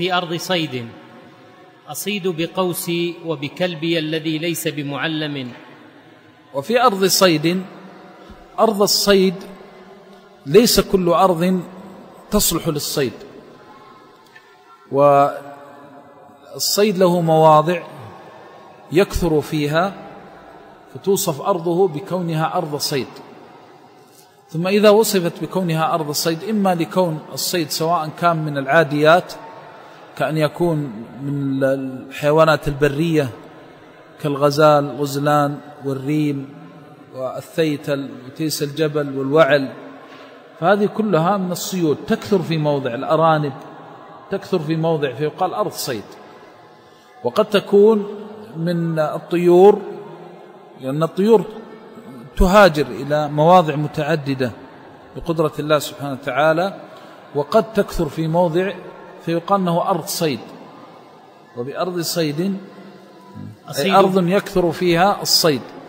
وفي أرض صيد أصيد بقوسي وبكلبي الذي ليس بمعلم. وفي أرض صيد، أرض الصيد ليس كل أرض تصلح للصيد، والصيد له مواضع يكثر فيها فتوصف أرضه بكونها أرض صيد. ثم إذا وصفت بكونها أرض الصيد إما لكون الصيد سواء كان من العاديات كأن يكون من الحيوانات البرية كالغزال والغزلان والريم والثيتل وتيس الجبل والوعل، فهذه كلها من الصيود تكثر في موضع. الأرانب تكثر في موضع فيقال أرض صيد. وقد تكون من الطيور، لأن الطيور تهاجر إلى مواضع متعددة بقدرة الله سبحانه وتعالى، وقد تكثر في موضع فيقال أنه أرض صيد. وبأرض صيد أي أرض يكثر فيها الصيد.